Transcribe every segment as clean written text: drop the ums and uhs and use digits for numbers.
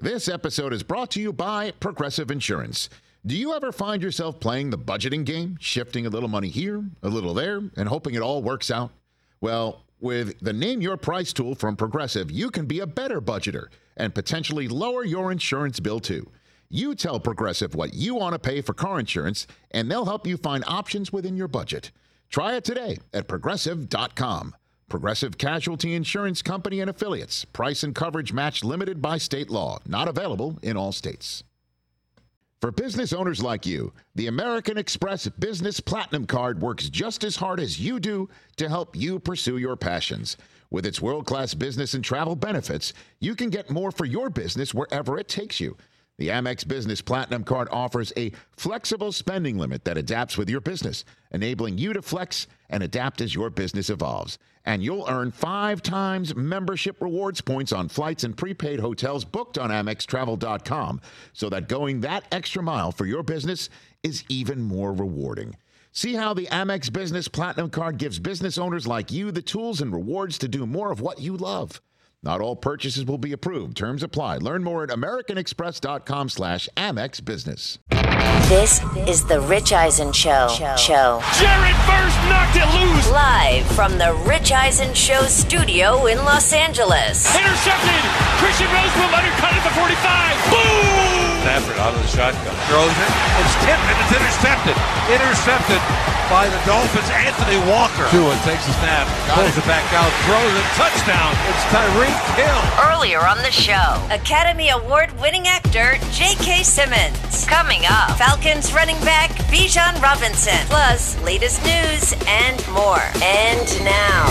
This episode is brought to you by Progressive Insurance. Do you ever find yourself playing the budgeting game, shifting a little money here, a little there, and hoping it all works out? Well, with the Name Your Price tool from Progressive, you can be a better budgeter and potentially lower your insurance bill too. You tell Progressive what you want to pay for car insurance, and they'll help you find options within your budget. Try it today at Progressive.com. Progressive Casualty Insurance Company and Affiliates. Price and coverage match limited by state law. Not available in all states. For business owners like you, the American Express Business Platinum Card works just as hard as you do to help you pursue your passions. With its world-class business and travel benefits, you can get more for your business wherever it takes you. The Amex Business Platinum Card offers a flexible spending limit that adapts with your business, enabling you to flex and adapt as your business evolves. And you'll earn 5 times membership rewards points on flights and prepaid hotels booked on AmexTravel.com, so that going that extra mile for your business is even more rewarding. See how the Amex Business Platinum Card gives business owners like you the tools and rewards to do more of what you love. Not all purchases will be approved. Terms apply. Learn more at americanexpress.com/Amex Business. This is the Rich Eisen Show. Jared Verse knocked it loose. Live from the Rich Eisen Show studio in Los Angeles. Intercepted. Christian Rosebrook undercut at the 45. Boom! Stafford out of the shotgun. Throws it. It's tipped and it's intercepted. Intercepted by the Dolphins. Anthony Walker. Tua takes a snap. Pulls it back out. Throws it. Touchdown. It's Tyreek Hill. Earlier on the show, Academy Award-winning actor J.K. Simmons. Coming up, Falcons running back Bijan Robinson. Plus, latest news and more. And now,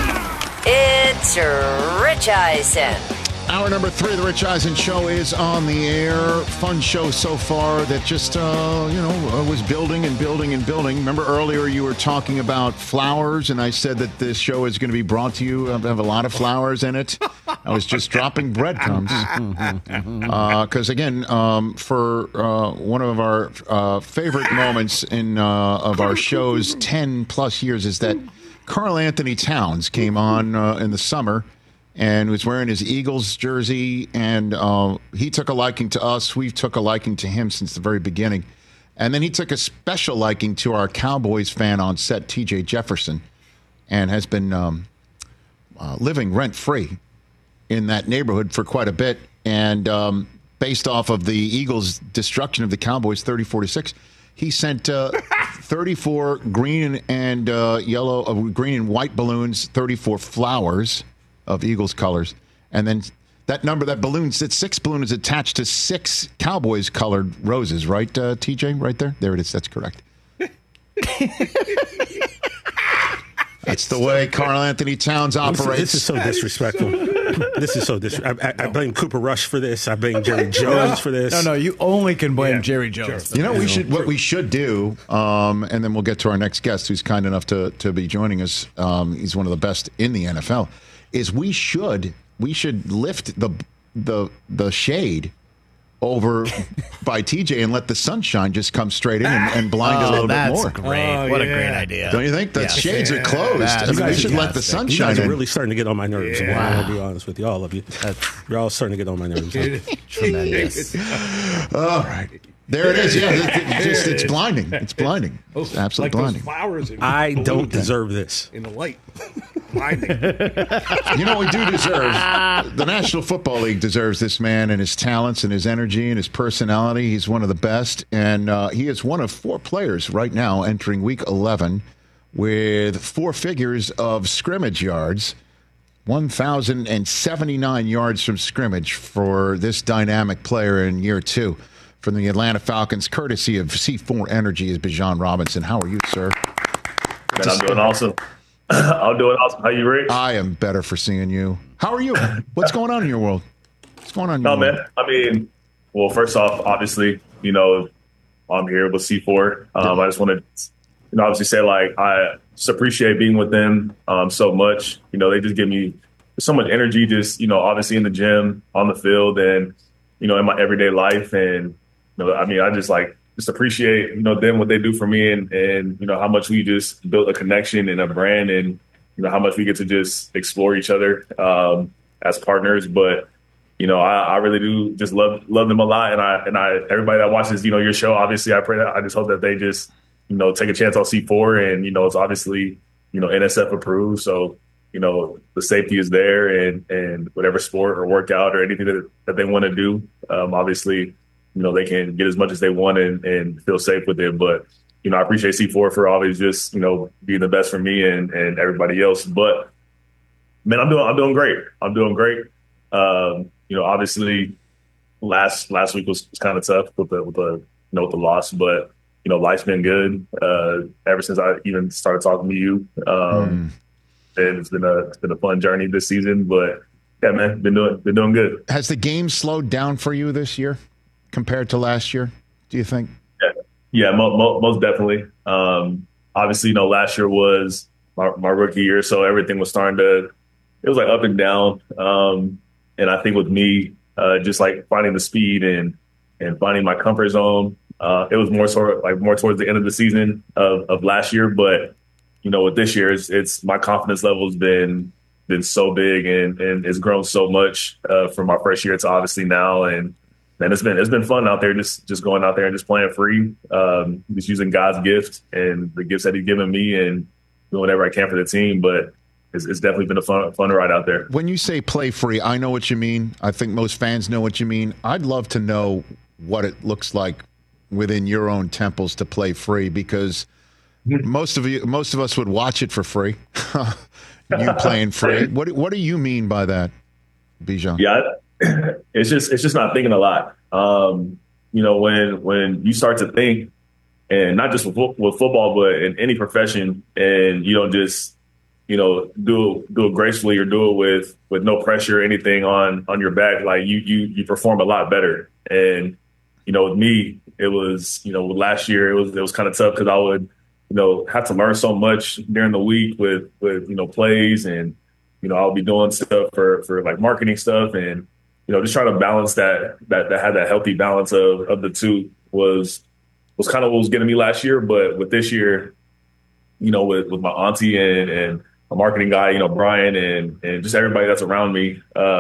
it's Rich Eisen. Hour number 3 of the Rich Eisen Show is on the air. Fun show so far that just, was building and building and building. Remember earlier you were talking about flowers, and I said that this show is going to be brought to you. Have a lot of flowers in it. I was just dropping breadcrumbs. Because, again, for one of our favorite moments of our show's 10-plus years is that Karl Anthony Towns came on in the summer and was wearing his Eagles jersey, and he took a liking to us. We took a liking to him since the very beginning. And then he took a special liking to our Cowboys fan on set, T.J. Jefferson, and has been living rent-free in that neighborhood for quite a bit. And based off of the Eagles' destruction of the Cowboys 34-6, he sent 34 green and green and white balloons, 34 flowers of Eagles colors, and then that balloon, that 6 balloon is attached to 6 Cowboys colored roses, right, TJ? Right there? There it is. That's correct. That's the way Karl Anthony Towns operates. This is so disrespectful. This is so disrespectful. I blame Cooper Rush for this. I blame Jerry Jones for this. No, you only can blame Jerry Jones. You know, what we should do, and then we'll get to our next guest, who's kind enough to be joining us. He's one of the best in the NFL. Is we should lift the shade over by TJ and let the sunshine just come straight in and blind a little bit more. That's great. What a great idea. Don't you think? The shades are closed. We should let the sunshine in. You guys are really starting to get on my nerves. Yeah. I'll be honest with you, all of you. You're all starting to get on my nerves. Tremendous. All right. There it is. Yeah, it's blinding. It's blinding. It's absolutely blinding. Flowers I don't deserve this. in the light. Blinding. You know what we do deserve? The National Football League deserves this man and his talents and his energy and his personality. He's one of the best, and he is one of 4 players right now entering Week 11 with 4 figures of scrimmage yards. 1,079 yards from scrimmage for this dynamic player in year 2. From the Atlanta Falcons, courtesy of C4 Energy, is Bijan Robinson. How are you, sir? Man, I'm doing awesome. I'm doing awesome. How you, Rich? I am better for seeing you. How are you? What's going on in your world? What's going on in your world? Man. I mean, well, first off, obviously, I'm here with C4. I just want to, obviously say, I just appreciate being with them so much. They just give me so much energy, just, obviously in the gym, on the field, and, in my everyday life. And, I just appreciate, them, what they do for me, and how much we just built a connection and a brand, and, how much we get to just explore each other as partners. But I really do just love them a lot. And I everybody that watches, your show, obviously I pray that I just hope that they just, take a chance on C4 and, it's obviously, NSF approved. So, the safety is there and whatever sport or workout or anything that they want to do, obviously, they can get as much as they want and feel safe with it. But, I appreciate C4 for always just, being the best for me and everybody else. But man, I'm doing great. I'm doing great. Obviously last week was kind of tough with the loss, but life's been good ever since I even started talking to you. And it's been a fun journey this season, but yeah, man, been doing good. Has the game slowed down for you this year compared to last year, do you think? Yeah, most definitely. Obviously, last year was my rookie year, so everything was it was like up and down. And I think with me, just like finding the speed and finding my comfort zone, it was more towards the end of the season of last year. But, with this year, it's my confidence level has been so big and it's grown so much from my first year to obviously now. And it's been fun out there, just going out there and just playing free, just using God's gift and the gifts that He's given me and doing whatever I can for the team. But it's definitely been a fun ride out there. When you say play free, I know what you mean. I think most fans know what you mean. I'd love to know what it looks like within your own temples to play free, because most of us would watch it for free. You playing free. What do you mean by that, Bijan? Yeah, it's just not thinking a lot. When you start to think, and not just with football, but in any profession, and you don't just do it gracefully or do it with no pressure or anything on your back, like you perform a lot better. And with me, it was last year it was kind of tough because I would have to learn so much during the week with plays, and I'll be doing stuff for like marketing stuff, and just trying to balance that had that healthy balance of the two was kind of what was getting me last year. But with this year, with my auntie and a marketing guy, Brian, and just everybody that's around me,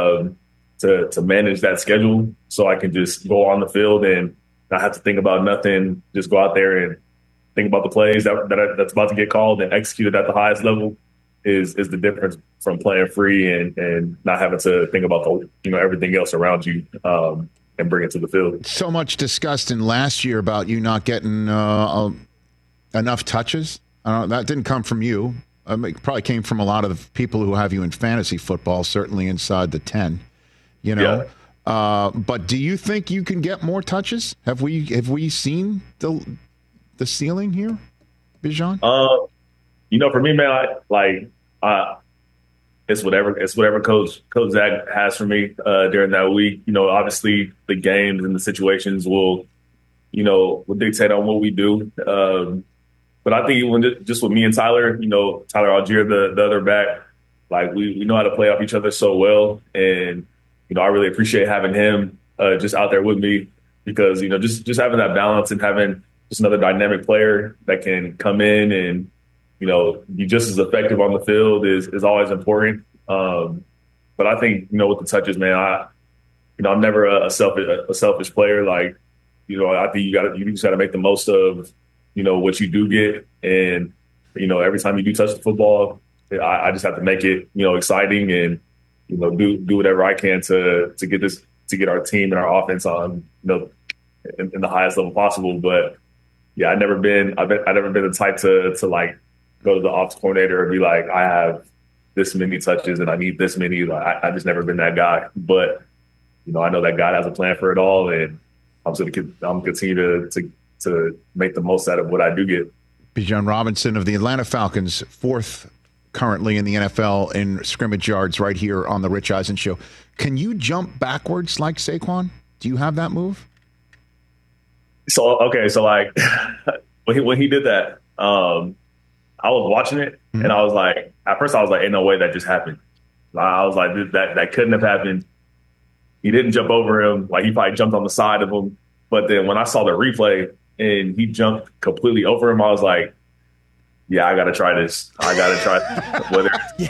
to manage that schedule so I can just go on the field and not have to think about nothing, just go out there and think about the plays that's about to get called and executed at the highest level is the difference from playing free and not having to think about everything else around you and bring it to the field. So much discussed in last year about you not getting enough touches. That didn't come from you. It probably came from a lot of the people who have you in fantasy football, certainly inside the 10, Yeah. But do you think you can get more touches? Have we seen the ceiling here, Bijan? For me, man, it's whatever Coach Zach has for me during that week. Obviously the games and the situations will dictate on what we do. But I think just with me and Tyler, Tyler Algier, the other back, like we know how to play off each other so well. And, I really appreciate having him just out there with me because, just having that balance and having just another dynamic player that can come in and, be just as effective on the field is always important. But I think, with the touches, man, I'm never a selfish player. Like, I think you just got to make the most of, what you do get. And, every time you do touch the football, I just have to make it, exciting and, do whatever I can to get our team and our offense on, in the highest level possible. But yeah, I've never been the type to like go to the offensive coordinator and be like, I have this many touches and I need this many. Like, I just never been that guy. But, I know that God has a plan for it all, and I'm going to continue to make the most out of what I do get. Bijan Robinson of the Atlanta Falcons, fourth currently in the NFL in scrimmage yards right here on the Rich Eisen Show. Can you jump backwards like Saquon? Do you have that move? So like when he did that, I was watching it and I was like, at first I was like, ain't no way that just happened. I was like, that couldn't have happened. He didn't jump over him. Like he probably jumped on the side of him. But then when I saw the replay and he jumped completely over him, I was like, yeah, I got to try this. I got to try whether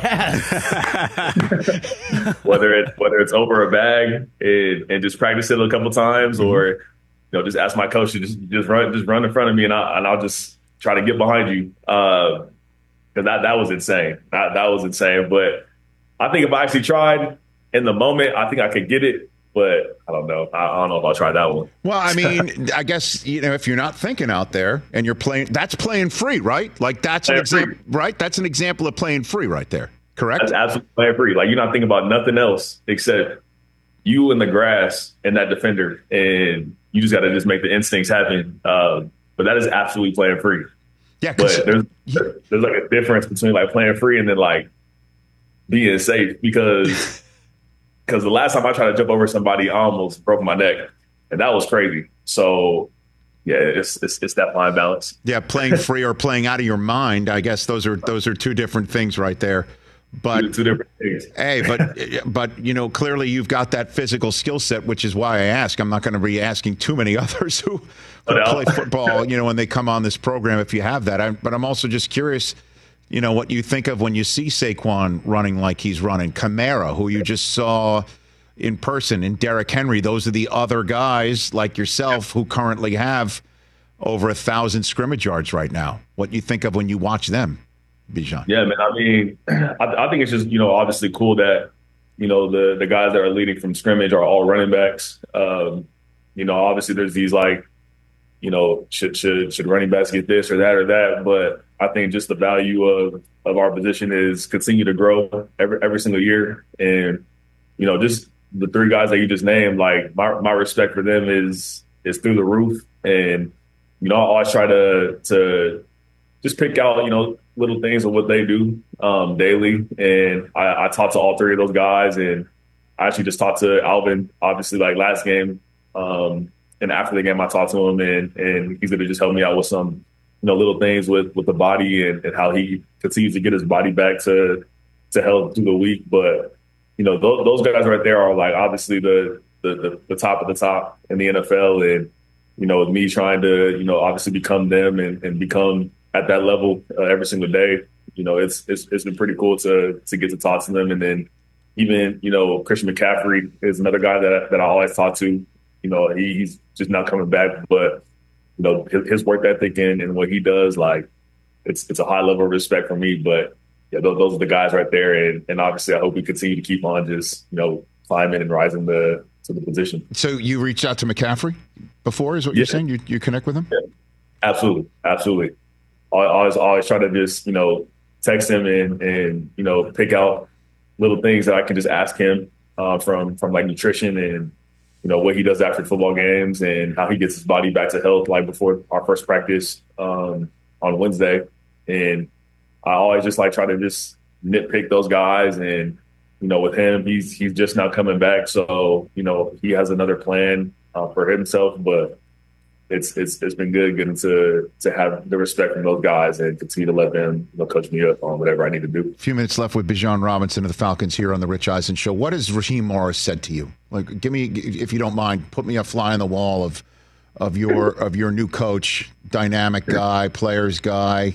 whether it's over a bag and just practice it a couple times, or just ask my coach to just run in front of me, and I'll just try to get behind you. Because that was insane. That was insane. But I think if I actually tried in the moment, I think I could get it. But I don't know. I don't know if I'll try that one. Well, I mean, I guess, if you're not thinking out there and you're playing, that's playing free, right? Like that's an example, right? That's an example of playing free right there. Correct? That's absolutely playing free. Like you're not thinking about nothing else except you in the grass and that defender, and you just got to just make the instincts happen. But that is absolutely playing free. Yeah, but there's like a difference between like playing free and then like being safe because the last time I tried to jump over somebody, I almost broke my neck, and that was crazy. So yeah, it's that fine balance. Yeah, playing free or playing out of your mind. I guess those are two different things right there. But two different things. Hey, but clearly you've got that physical skill set, which is why I ask. I'm not going to be asking too many others who play football, when they come on this program, if you have that. But I'm also just curious, what you think of when you see Saquon running like he's running. Kamara, who you just saw in person, and Derrick Henry. Those are the other guys like yourself who currently have over 1,000 scrimmage yards right now. What you think of when you watch them, Bijan? Yeah, man. I mean, I think it's just, obviously cool that, the guys that are leading from scrimmage are all running backs. Obviously there's these like, should running backs get this or that, but I think just the value of our position is continue to grow every single year. And, just the three guys that you just named, like my respect for them is through the roof. And, I always try to just pick out, little things of what they do daily. And I talked to all three of those guys, and I actually just talked to Alvin, obviously, like last game. And after the game, I talked to him, and he's going to just help me out with some, little things with the body and how he continues to get his body back to health through the week. But, those guys right there are like obviously the top of the top in the NFL. And, with me trying to, obviously become them and become at that level every single day, it's been pretty cool to get to talk to them. And then even, Christian McCaffrey is another guy that I always talk to. He's just not coming back, but his work ethic and what he does, like it's a high level of respect for me. But yeah, those are the guys right there, and obviously I hope we continue to keep on just climbing and rising to the position. So you reached out to McCaffrey before, is what you're saying? You connect with him? Yeah, absolutely. I always try to just text him and pick out little things that I can just ask him from like nutrition and what he does after football games and how he gets his body back to health, like before our first practice on Wednesday. And I always just like try to just nitpick those guys. And, with him, he's just not coming back. So, he has another plan for himself, but it's been good getting to have the respect from those guys and continue to let them coach me up on whatever I need to do. A few minutes left with Bijan Robinson of the Falcons here on the Rich Eisen Show. What has Raheem Morris said to you? Like, give me, if you don't mind, put me a fly on the wall of your new coach, dynamic guy, players guy,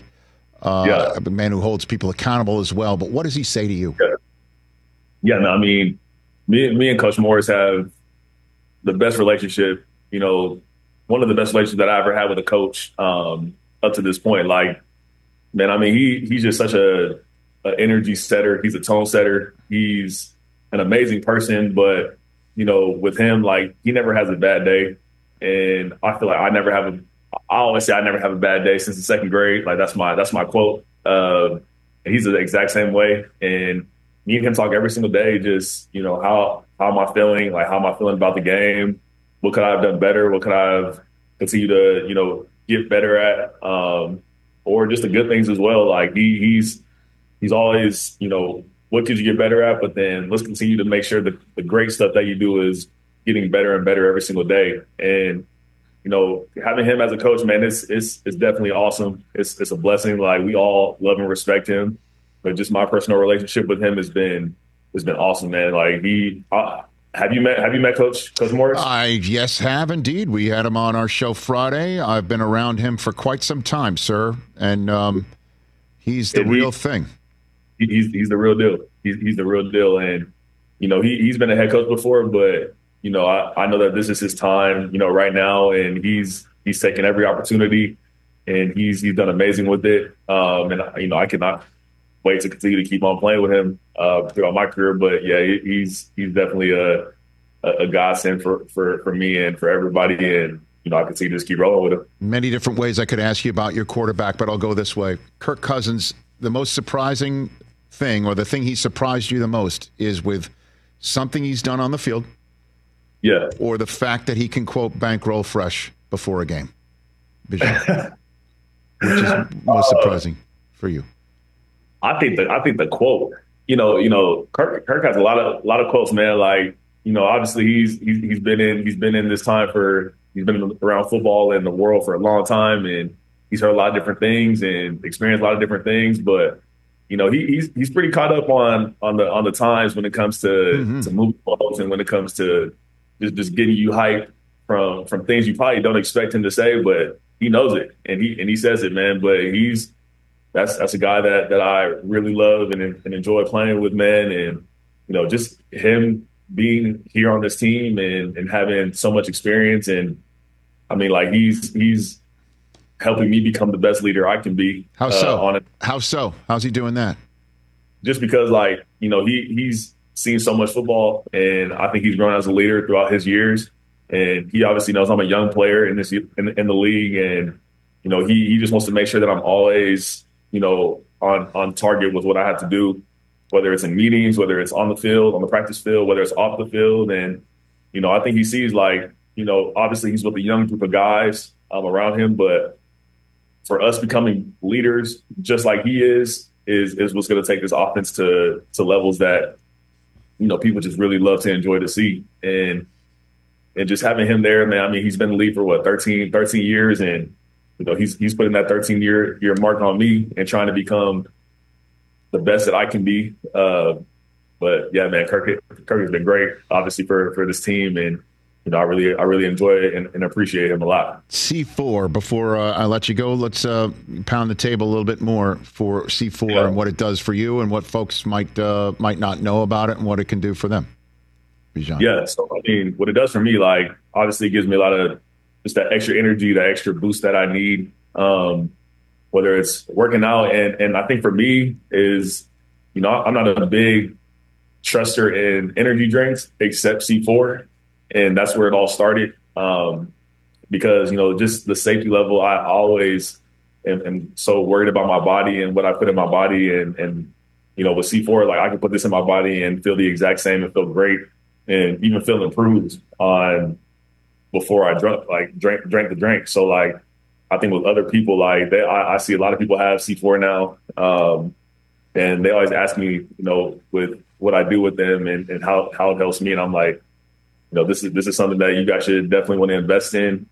a man who holds people accountable as well. But what does he say to you? Yeah, no, I mean, me and Coach Morris have the best relationship, one of the best relationships that I ever had with a coach up to this point. Like, man, I mean, he's just such an energy setter. He's a tone setter. He's an amazing person. But, with him, like, he never has a bad day. And I feel like I always say I never have a bad day since the second grade. Like, that's my quote. And he's the exact same way. And me and him talk every single day, just, how am I feeling? Like, how am I feeling about the game? What could I have done better? What could I have continued to, get better at? Or just the good things as well. Like he's always, what could you get better at? But then let's continue to make sure that the great stuff that you do is getting better and better every single day. And, having him as a coach, man, it's definitely awesome. It's a blessing. Like, we all love and respect him, but just my personal relationship with him has been awesome, man. Like have you met Coach Morris? I have indeed. We had him on our show Friday. I've been around him for quite some time, sir. And He's the real thing. He's the real deal. He's the real deal. And, he's been a head coach before, but, I know that this is his time, right now. And he's taken every opportunity, and he's done amazing with it. And, I cannot wait to continue to keep on playing with him throughout my career. But, yeah, he's definitely a godsend for me and for everybody. And, I continue to just keep rolling with him. Many different ways I could ask you about your quarterback, but I'll go this way. Kirk Cousins, the most surprising thing, or the thing he surprised you the most, is with something he's done on the field. Yeah. Or the fact that he can quote bankroll fresh before a game. Which is most surprising for you. I think the quote, Kirk has a lot of quotes, man. Like, obviously he's been in this time he's been around football and the world for a long time, and he's heard a lot of different things and experienced a lot of different things. But he's pretty caught up on the times when it comes to movie quotes, and when it comes to just getting you hyped from things you probably don't expect him to say, but he knows it and he says it, man. But that's a guy that I really love and enjoy playing with, man. And just him being here on this team and having so much experience, and I mean, like, he's helping me become the best leader I can be. How so? How so? How's he doing that? Just because, like, he's seen so much football, and I think he's grown as a leader throughout his years. And he obviously knows I'm a young player in the league, and he just wants to make sure that I'm always on target with what I have to do, whether it's in meetings, whether it's on the field, on the practice field, whether it's off the field. And, I think he sees, like, obviously he's with a young group of guys around him, but for us becoming leaders, just like he is what's going to take this offense to levels that, people just really love to enjoy to see. And just having him there, man, I mean, he's been in the league for 13 years, and, he's putting that 13-year mark on me and trying to become the best that I can be. But yeah, man, Kirk has been great, obviously, for this team, and I really enjoy it and appreciate him a lot. C4. Before I let you go, let's pound the table a little bit more for C4 and what it does for you, and what folks might not know about it, and what it can do for them. Bijan. Yeah, so I mean, what it does for me, like, obviously, it gives me a lot of just that extra energy, that extra boost that I need. Whether it's working out, and I think for me is, I'm not a big truster in energy drinks except C4, and that's where it all started. Because just the safety level, I always am so worried about my body and what I put in my body, and with C4, like, I can put this in my body and feel the exact same and feel great, and even feel improved on before I drank the drink. So, like, I think with other people, like, I see a lot of people have C4 now, and they always ask me, with what I do with them and how it helps me, and I'm like, this is something that you guys should definitely want to invest in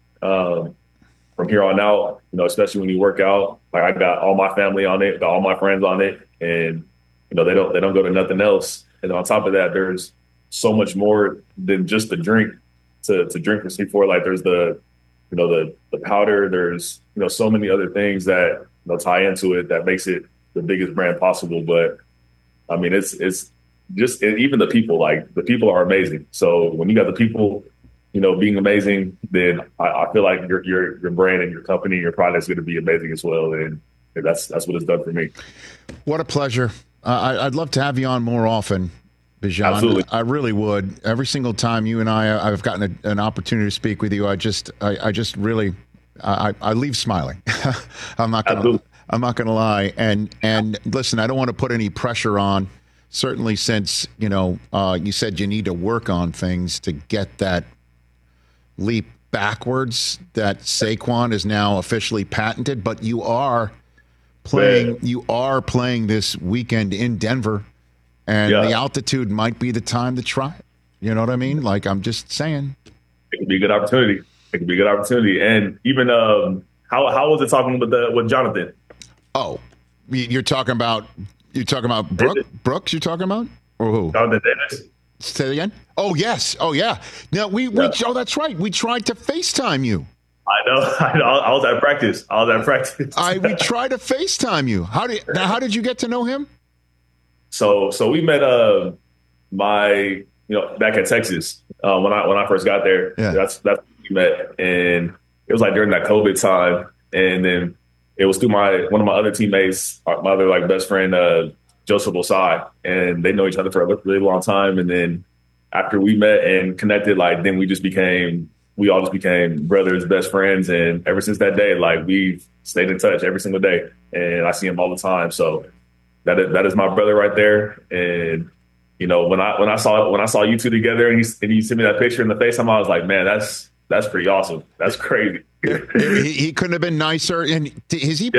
from here on out. Especially when you work out. Like, I got all my family on it, got all my friends on it, and they don't go to nothing else. And on top of that, there's so much more than just the drink to drink for C4. Like, there's the powder, there's, so many other things that, tie into it that makes it the biggest brand possible. But I mean, it's just, and even the people, like, the people are amazing. So when you got the people, being amazing, then I feel like your brand and your company, your product is going to be amazing as well. And that's what it's done for me. What a pleasure. I'd love to have you on more often, Bijan. Absolutely. I really would. Every single time you and I've gotten an opportunity to speak with you, I just really leave smiling. I'm not gonna lie. And listen, I don't want to put any pressure on. Certainly, since you said you need to work on things to get that leap backwards that Saquon is now officially patented. But you are playing this weekend in Denver. And the altitude might be the time to try it. You know what I mean? Like, I'm just saying. It could be a good opportunity. And even how was it talking with Jonathan? Oh, you're talking about Brooks? You're talking about, or who? Jonathan Davis. Say it again. Oh yes. Oh yeah. Now we. Oh, that's right. We tried to FaceTime you. I know. I was at practice. We tried to FaceTime you. How did you get to know him? So we met back in Texas when I first got there. Yeah. That's when we met, and it was like during that COVID time, and then it was through one of my other teammates, my other best friend Joseph Osai, and they know each other for a really long time. And then after we met and connected, then we all just became brothers, best friends, and ever since that day, we've stayed in touch every single day, and I see him all the time. So that is my brother right there. And when I saw you two together and you sent me that picture in the FaceTime, I was like, man, that's pretty awesome. That's crazy. He couldn't have been nicer. And he's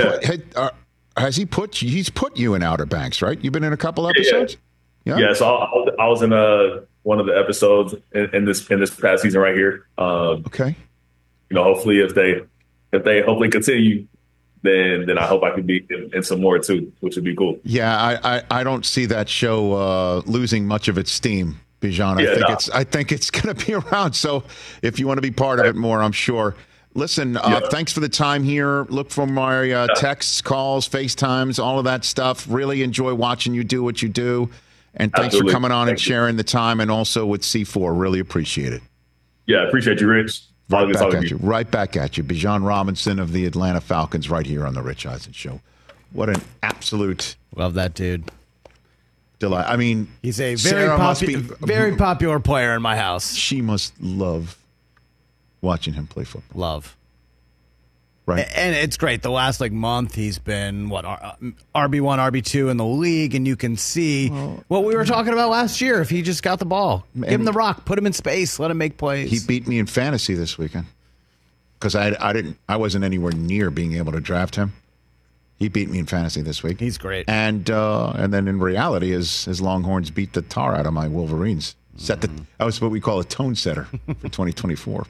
put you in Outer Banks, right? You've been in a couple episodes. Yeah. So I was in one of the episodes in this past season right here. Okay. Hopefully if they hopefully continue, then I hope I can be in some more too, which would be cool. Yeah, I don't see that show losing much of its steam, Bijan. I think it's going to be around. So if you want to be part of it more, I'm sure. Listen, thanks for the time here. Look for my texts, calls, FaceTimes, all of that stuff. Really enjoy watching you do what you do. And thanks for coming on and sharing the time, and also with C4. Really appreciate it. Yeah, appreciate you, Rich. Right back at you. Bijan Robinson of the Atlanta Falcons right here on the Rich Eisen Show. What an absolute... Love that dude. Delight. I mean... He's a very popular player in my house. She must love watching him play football. Love. Right. And it's great. The last month, he's been RB1, RB2 in the league, and you can see what we were talking about last year. If he just got the ball, give him the rock, put him in space, let him make plays. He beat me in fantasy this weekend because I wasn't anywhere near being able to draft him. He beat me in fantasy this week. He's great. And then in reality, his Longhorns beat the tar out of my Wolverines. That was what we call a tone setter for 2024.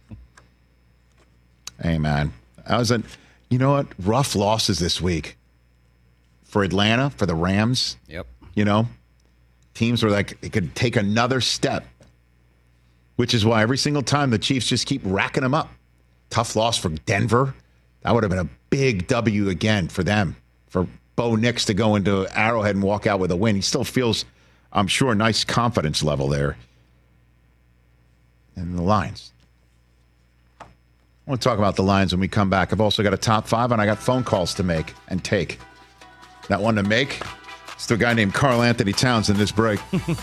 Hey man. You know what? Rough losses this week for Atlanta, for the Rams. Yep. Teams were it could take another step, which is why every single time the Chiefs just keep racking them up. Tough loss for Denver. That would have been a big W again for them, for Bo Nix to go into Arrowhead and walk out with a win. He still feels, I'm sure, a nice confidence level there. And the Lions. I want to talk about the Lions when we come back. I've also got a top 5, and I got phone calls to make and take. That one to make, it's to a guy named Carl Anthony Towns in this break.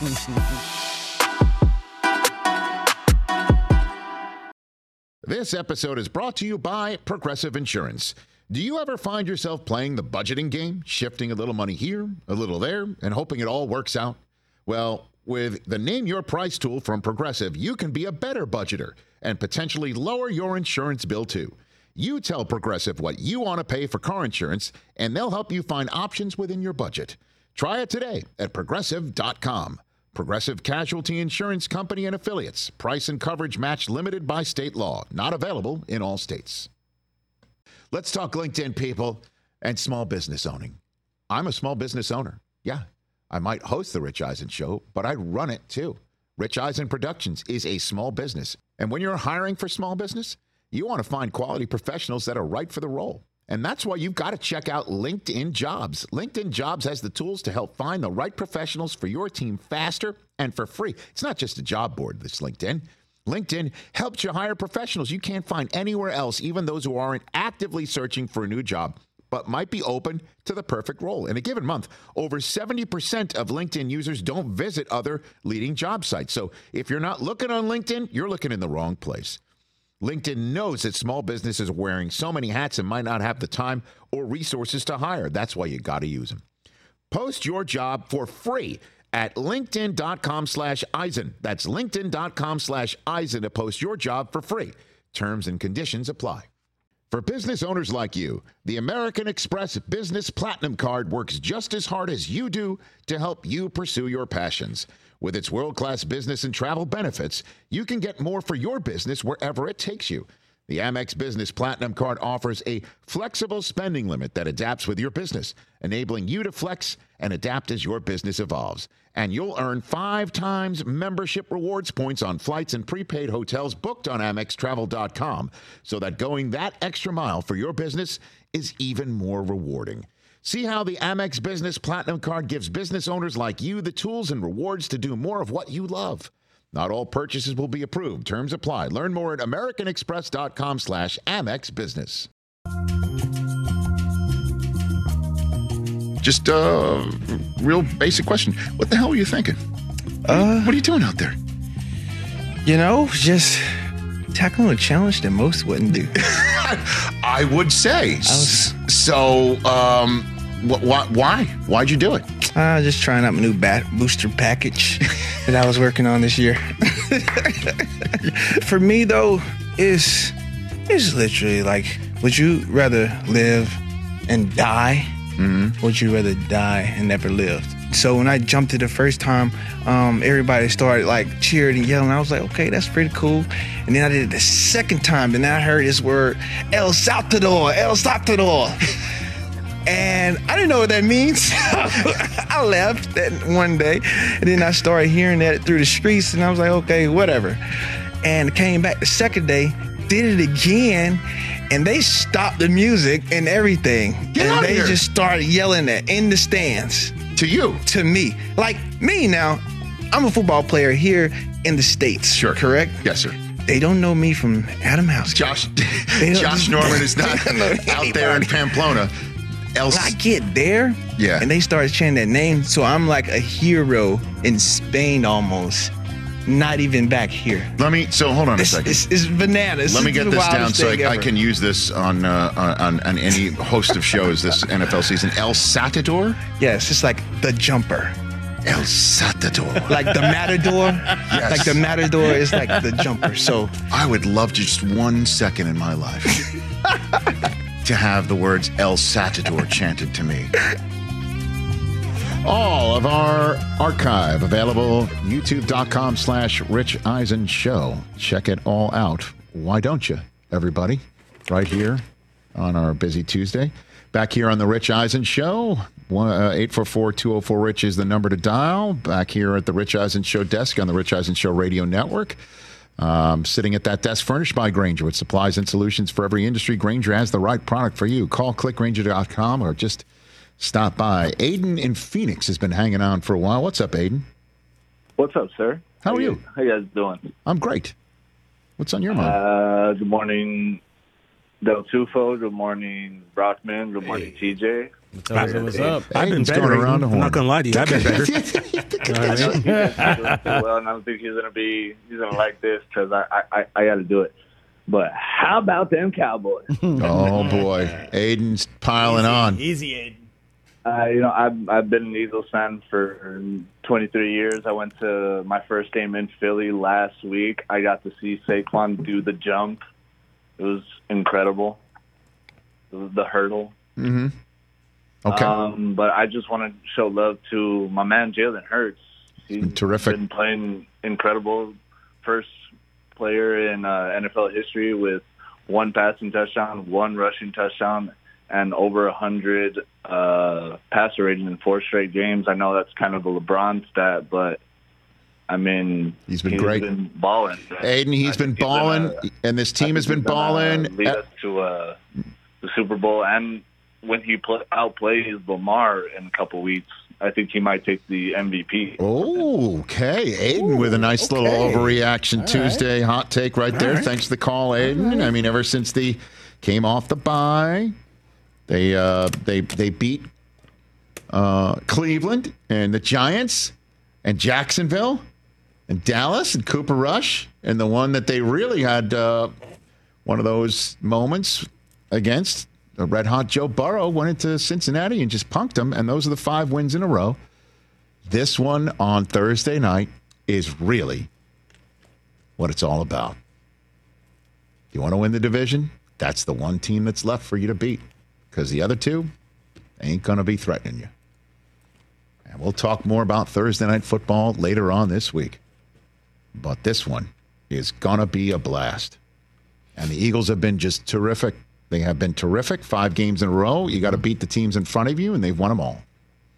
This episode is brought to you by Progressive Insurance. Do you ever find yourself playing the budgeting game, shifting a little money here, a little there, and hoping it all works out? Well, with the Name Your Price tool from Progressive, you can be a better budgeter and potentially lower your insurance bill too. You tell Progressive what you want to pay for car insurance, and they'll help you find options within your budget. Try it today at Progressive.com. Progressive Casualty Insurance Company and Affiliates. Price and coverage match limited by state law. Not available in all states. Let's talk LinkedIn, people, and small business owning. I'm a small business owner. Yeah, I might host the Rich Eisen Show, but I run it too. Rich Eisen Productions is a small business. And when you're hiring for small business, you want to find quality professionals that are right for the role. And that's why you've got to check out LinkedIn Jobs. LinkedIn Jobs has the tools to help find the right professionals for your team faster and for free. It's not just a job board, this LinkedIn. LinkedIn helps you hire professionals you can't find anywhere else, even those who aren't actively searching for a new job, but might be open to the perfect role. In a given month, over 70% of LinkedIn users don't visit other leading job sites. So if you're not looking on LinkedIn, you're looking in the wrong place. LinkedIn knows that small businesses are wearing so many hats and might not have the time or resources to hire. That's why you got to use them. Post your job for free at linkedin.com/Eisen. That's linkedin.com/Eisen to post your job for free. Terms and conditions apply. For business owners like you, the American Express Business Platinum Card works just as hard as you do to help you pursue your passions. With its world-class business and travel benefits, you can get more for your business wherever it takes you. The Amex Business Platinum Card offers a flexible spending limit that adapts with your business, enabling you to flex and adapt as your business evolves. And you'll earn 5 times membership rewards points on flights and prepaid hotels booked on AmexTravel.com, so that going that extra mile for your business is even more rewarding. See how the Amex Business Platinum Card gives business owners like you the tools and rewards to do more of what you love. Not all purchases will be approved. Terms apply. Learn more at americanexpress.com/Amex Business. Just a real basic question. What the hell were you thinking? What are you doing out there? Just tackling a challenge that most wouldn't do. I would say. Why? Why'd you do it? Just trying out my new booster package that I was working on this year. For me, though, it's literally like, would you rather live and die? Mm-hmm. Would you rather die and never lived? So when I jumped it the first time, everybody started like cheering and yelling. I was like, okay, that's pretty cool. And then I did it the second time, and then I heard this word, El Saltador, El Saltador. And I didn't know what that means. I left that one day, and then I started hearing that through the streets, and I was like, okay, whatever. And came back the second day, did it again, and they stopped the music and everything. And they just started yelling that in the stands. To you? To me. Like me now, I'm a football player here in the States. Sure. Correct? Yes, sir. They don't know me from Adam House. Josh Norman is not out there in Pamplona. I get there, and they started chanting that name, so I'm like a hero in Spain almost. Not even back here. Hold on a second. It's bananas. Let me get this down so I can use this on any host of shows this NFL season. El Saltador? Yes, it's like the jumper. El Saltador. Like the Matador? Yes. Like the Matador is like the jumper. So I would love just 1 second in my life to have the words El Saltador chanted to me. All of our archive available, youtube.com/Rich Eisen Show. Check it all out. Why don't you, everybody? Right here on our busy Tuesday. Back here on the Rich Eisen Show. 844-204-RICH is the number to dial. Back here at the Rich Eisen Show desk on the Rich Eisen Show Radio Network. Sitting at that desk furnished by Grainger with supplies and solutions for every industry. Grainger has the right product for you. Call clickgrainger.com or just stop by. Aiden in Phoenix has been hanging on for a while. What's up, Aiden? What's up, sir? How are you? How you guys doing? I'm great. What's on your mind? Good morning, Del Tufo. Good morning, Brockman. Good morning, TJ. What's up? I've been better. Around the horn. I'm not going to lie to you. I've been better. Well, and I don't think he's gonna like this because I got to do it. But how about them Cowboys? Oh boy, Aiden's piling on. Easy, Aiden. I've been an Eagles fan for 23 years. I went to my first game in Philly last week. I got to see Saquon do the jump. It was incredible. It was the hurdle. Mm-hmm. Okay. But I just want to show love to my man Jalen Hurts. He's been terrific. Been playing incredible. First player in NFL history with 1 passing touchdown, 1 rushing touchdown, and over 100 passer rating in 4 straight games. I know that's kind of a LeBron stat, but I mean, he's been great. Been balling. Aiden, he's been balling, and this team has been balling. Lead us to the Super Bowl, and when he outplays Lamar in a couple weeks, I think he might take the MVP. Oh, okay. Aiden with a nice little overreaction all Tuesday hot take right there. Right. Thanks for the call, Aiden. Right. I mean, ever since they came off the bye, they beat Cleveland and the Giants and Jacksonville and Dallas and Cooper Rush, and the one that they really had one of those moments against the red-hot Joe Burrow went into Cincinnati and just punked them, and those are the 5 wins in a row. This one on Thursday night is really what it's all about. You want to win the division? That's the one team that's left for you to beat, because the other 2 ain't going to be threatening you. And we'll talk more about Thursday night football later on this week. But this one is going to be a blast. And the Eagles have been just terrific. They have been terrific. 5 games in a row. You got to beat the teams in front of you, and they've won them all.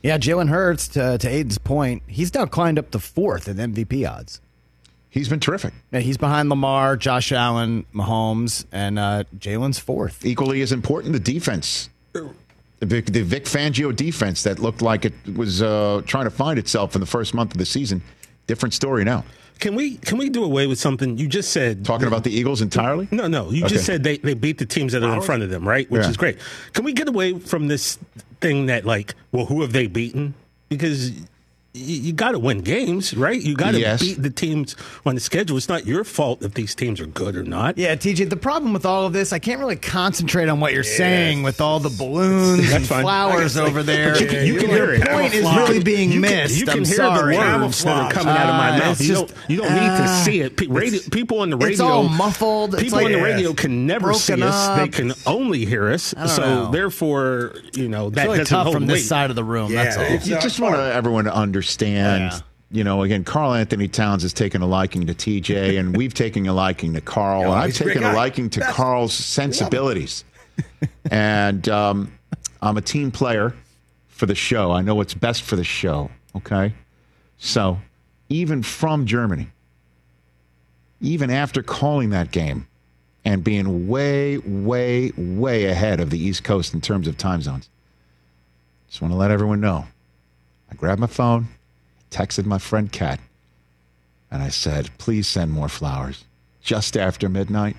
Yeah, Jalen Hurts, to Aiden's point, he's now climbed up to 4th in MVP odds. He's been terrific. Yeah, he's behind Lamar, Josh Allen, Mahomes, and Jalen's 4th. Equally as important, the defense. The Vic Fangio defense that looked like it was trying to find itself in the first month of the season. Different story now. Can we do away with something you just said? Talking about the Eagles entirely? No. You just said they beat the teams that are in front of them, right? Which is great. Can we get away from this thing that, like, well, who have they beaten? Because you got to win games, right? You got to beat the teams on the schedule. It's not your fault if these teams are good or not. Yeah, TJ, the problem with all of this, I can't really concentrate on what you're saying with all the balloons and flowers over there. You can hear it. The point is really being missed. You can I'm hear sorry. the words that are coming out of my mouth. You don't need to see it. People on the radio, it's all muffled. People on the radio can never see us. They can only hear us. So therefore, it's really tough from this side of the room. That's all. You just want everyone to understand. Again, Karl Anthony Towns has taken a liking to TJ, and we've taken a liking to Karl, and I've taken a liking to Karl's sensibilities. And I'm a team player for the show. I know what's best for the show, okay? So even from Germany, even after calling that game and being way, way, way ahead of the East Coast in terms of time zones, just want to let everyone know. I grabbed my phone, texted my friend Kat, and I said, please send more flowers just after midnight.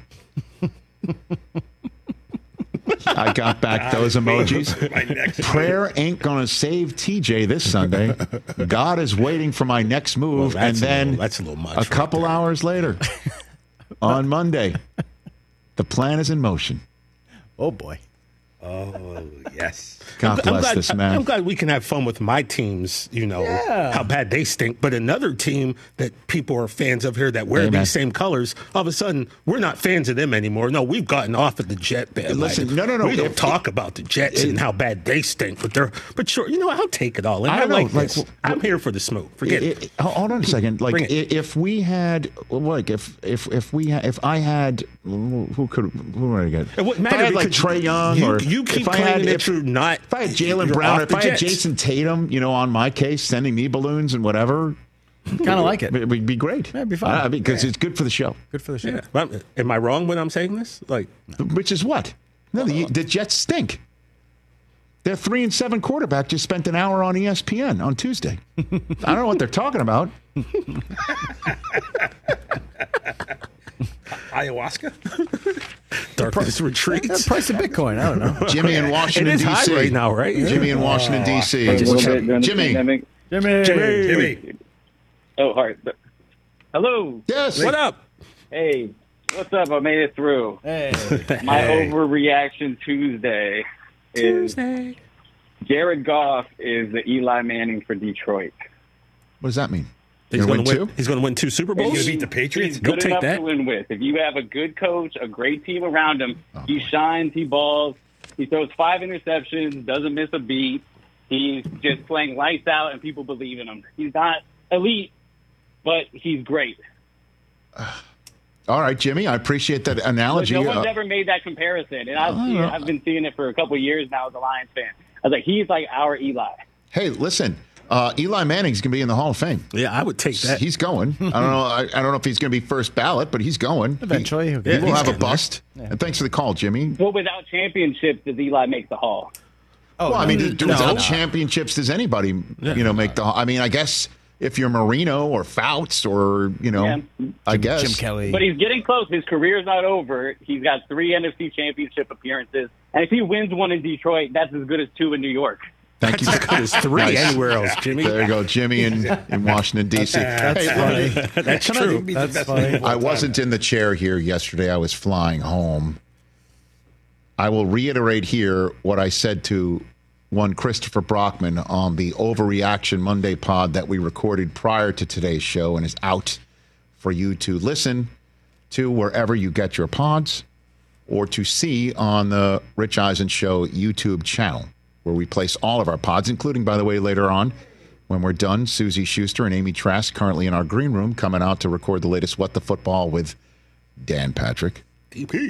I got back those emojis. Prayer ain't going to save TJ this Sunday. God is waiting for my next move. And then that's a little much. A couple hours later, on Monday, the plan is in motion. Oh, boy. Oh, yes. God bless this man. I'm glad we can have fun with my teams, how bad they stink. But another team that people are fans of here that wear these same colors, all of a sudden, we're not fans of them anymore. No, we've gotten off of the Jet band. Listen, no. We don't talk about the Jets and how bad they stink. But sure, I'll take it all in. I don't know. This. I'm here for the smoke. Forget it. Hold on a second. Like, if we had, like, if I had, who would I get? It wouldn't matter. If I had, like, Trae Young, or you keep claiming that you're not. If I had Jaylen Brown, if I had Jason Tatum, on my case, sending me balloons and whatever. Kind of like it. It would be great. Yeah, it'd be fun. Because it's good for the show. Good for the show. Yeah. Well, am I wrong when I'm saying this? Which is what? No, the Jets stink. Their 3-7 quarterback just spent an hour on ESPN on Tuesday. I don't know what they're talking about. Ayahuasca? Darkness retreats. The price of Bitcoin. I don't know. Jimmy in Washington, D.C. D.C. right now, right? Jimmy in Washington, D.C. Jimmy. Oh, all right. Hello. Yes. What up? Hey, what's up? I made it through. Hey. My overreaction Tuesday is Jared Goff is the Eli Manning for Detroit. What does that mean? He's going to win. He's going to win 2 Super Bowls. He's going to beat the Patriots. He's good enough to win with. If you have a good coach, a great team around him, he shines, he balls, he throws 5 interceptions, doesn't miss a beat. He's just playing lights out, and people believe in him. He's not elite, but he's great. All right, Jimmy, I appreciate that analogy. But no one's ever made that comparison, and I've been seeing it for a couple of years now as a Lions fan. I was like, he's like our Eli. Hey, listen. Eli Manning's going to be in the Hall of Fame. Yeah, I would take that. He's going. I don't know if he's going to be first ballot, but he's going. Eventually. He will have a bust. Yeah. And thanks for the call, Jimmy. But without championships, does Eli make the Hall? Oh, well, I mean, without championships, does anybody, make the Hall? I mean, I guess if you're Marino or Fouts or, I guess. Jim Kelly. But he's getting close. His career's not over. He's got 3 NFC championship appearances. And if he wins one in Detroit, that's as good as 2 in New York. Thank you. That's as good as 3 anywhere else, Jimmy. There you go, Jimmy in Washington, D.C. That's funny. That's true. That's funny. I wasn't in the chair here yesterday. I was flying home. I will reiterate here what I said to one Christopher Brockman on the Overreaction Monday pod that we recorded prior to today's show and is out for you to listen to wherever you get your pods or to see on the Rich Eisen Show YouTube channel, where we place all of our pods, including, by the way, later on, when we're done, Susie Schuster and Amy Trask currently in our green room coming out to record the latest What the Football with Dan Patrick. DP.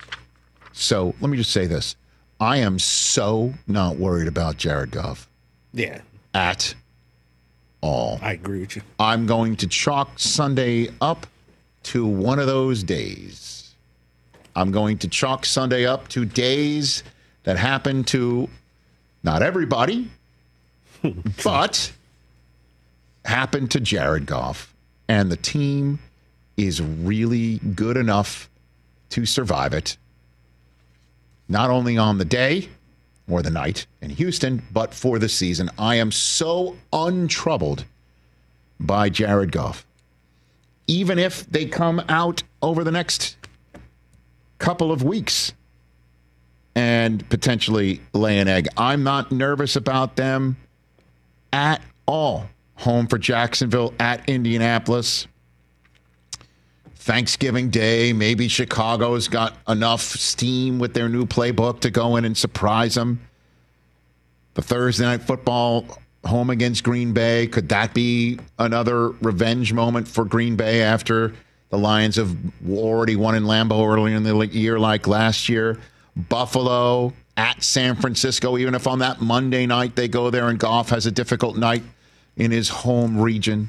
So let me just say this. I am so not worried about Jared Goff. Yeah. At all. I agree with you. I'm going to chalk Sunday up to one of those days. I'm going to chalk Sunday up to days that happen to not everybody, but happen to Jared Goff. And the team is really good enough to survive it. Not only on the day or the night in Houston, but for the season. I am so untroubled by Jared Goff. Even if they come out over the next couple of weeks and potentially lay an egg, I'm not nervous about them at all. Home for Jacksonville, at Indianapolis. Thanksgiving Day, maybe Chicago's got enough steam with their new playbook to go in and surprise them. The Thursday Night Football home against Green Bay, could that be another revenge moment for Green Bay after the Lions have already won in Lambeau earlier in the year like last year? Buffalo at San Francisco, even if on that Monday night they go there and Goff has a difficult night in his home region.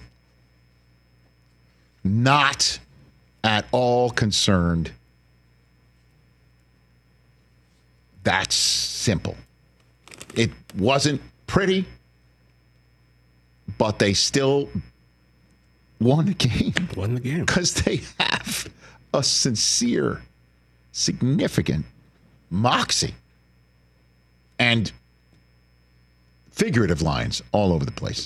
Not at all concerned. That's simple. It wasn't pretty, but they still won the game. Won the game. Because they have a sincere, significant moxie and figurative lines all over the place.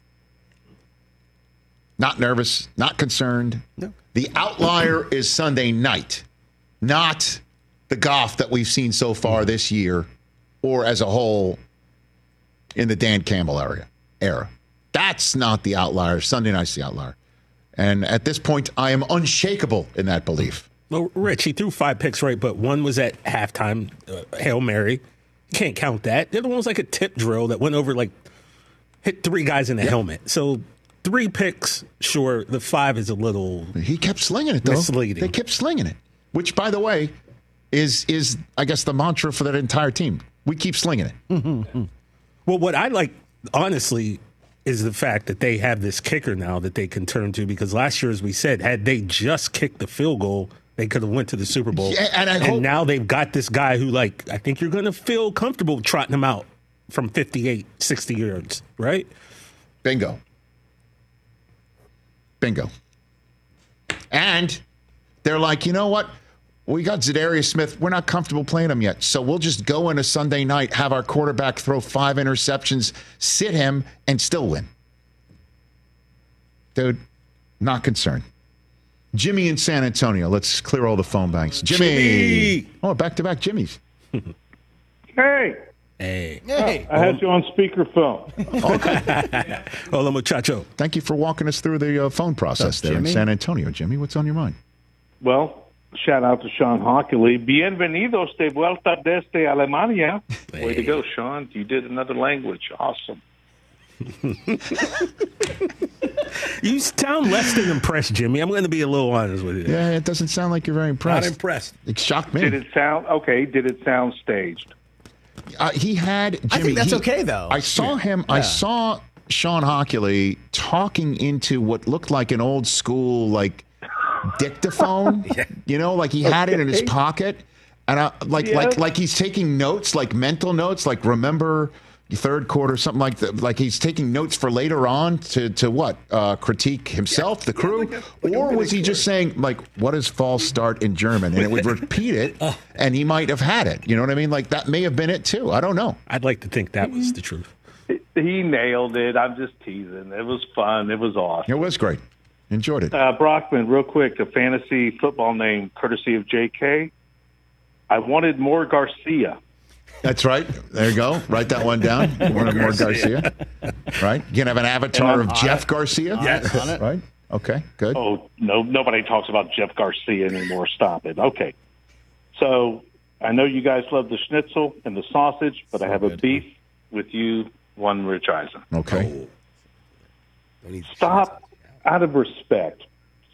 Not nervous, not concerned. No. The outlier is Sunday night, not the Goff that we've seen so far this year or as a whole in the Dan Campbell era. That's not the outlier. Sunday night's the outlier. And at this point, I am unshakable in that belief. Well, Rich, he threw 5 picks, right? But one was at halftime, Hail Mary. Can't count that. The other one was like a tip drill that went over, hit 3 guys in the helmet. So 3 picks, sure. The 5 is a little He kept slinging it, though. misleading. They kept slinging it, which, by the way, is I guess, the mantra for that entire team. We keep slinging it. Mm-hmm. Well, what I like, honestly, is the fact that they have this kicker now that they can turn to, because last year, as we said, had they just kicked the field goal, they could have went to the Super Bowl. Yeah, and now they've got this guy who, I think you're going to feel comfortable trotting him out from 58, 60 yards, right? Bingo. And they're like, you know what? We got Zadarius Smith. We're not comfortable playing him yet. So we'll just go in a Sunday night, have our quarterback throw 5 interceptions, sit him, and still win. Dude, not concerned. Jimmy in San Antonio. Let's clear all the phone banks. Jimmy. Oh, back-to-back Jimmys. Hey. Hey. I had you on speakerphone. Okay. Hola, muchacho. Thank you for walking us through the phone process there in San Antonio. Jimmy, what's on your mind? Well, shout out to Sean Hockley. Bienvenidos de vuelta desde Alemania. Hey. Way to go, Sean. You did another language. Awesome. You sound less than impressed, Jimmy. I'm going to be a little honest with you. Yeah, it doesn't sound like you're very impressed. Not impressed. It shocked me. Did it sound staged? He had Jimmy. I think that's okay, though. I saw him. Yeah. I saw Sean Hockley talking into what looked like an old school dictaphone. Yeah. You know, like he had it in his pocket, and like he's taking notes, like mental notes, like remember third quarter, something like that. Like he's taking notes for later on to what? Critique himself, the crew? Or was he just saying, what is false start in German? And it would repeat it, and he might have had it. You know what I mean? Like, that may have been it, too. I don't know. I'd like to think that was the truth. He nailed it. I'm just teasing. It was fun. It was awesome. It was great. Enjoyed it. Brockman, real quick, a fantasy football name courtesy of JK. I wanted more Garcia. That's right. There you go. Write that one down. More Garcia. Right? You can have an avatar of Jeff Garcia. Yes. On it. Right? Okay, good. Oh, no, nobody talks about Jeff Garcia anymore. Stop it. Okay. So I know you guys love the schnitzel and the sausage, but I have a beef with you, one Rich Eisen. Okay. Stop, out of respect,